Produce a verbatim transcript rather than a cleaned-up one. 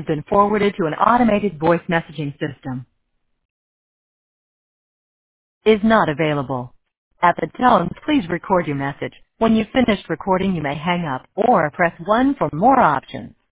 been forwarded to an automated voice messaging system. Is not available. At the tone, please record your message. When you've finished recording, you may hang up or press one for more options.